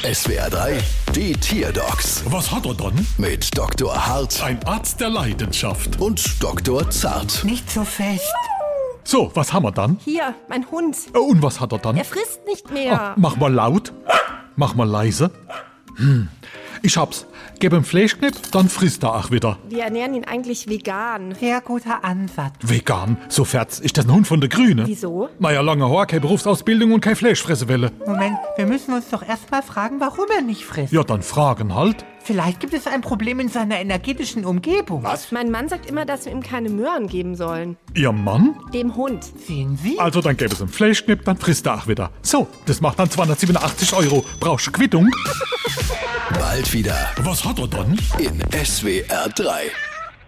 SWR 3, die Tierdocs Was hat er dann? mit Dr. Hart Ein Arzt der Leidenschaft. und Dr. Zart. Nicht so fest. So, was haben wir dann? Hier, mein Hund. Und was hat er dann? Er frisst nicht mehr. Mach mal laut. Mach mal leise. Ich hab's. Gib ihm Fleischknipp, dann frisst er auch wieder. Wir ernähren ihn eigentlich vegan. Sehr guter Ansatz. Vegan. So fertig. Ist das ein Hund von der Grüne? Wieso? Naja, lange Haar, keine Berufsausbildung und kein Fleischfressewelle. Moment, wir müssen uns doch erstmal fragen, warum er nicht frisst. Ja, dann fragen halt. Vielleicht gibt es ein Problem in seiner energetischen Umgebung. Was? Mein Mann sagt immer, dass wir ihm keine Möhren geben sollen. Ihr Mann? Dem Hund. Sehen Sie? Also dann gäbe es einen Fleischknipp, dann frisst er auch wieder. So, das macht dann 287 €. Brauchst du Quittung? Bald wieder Was hat er dann? in SWR 3.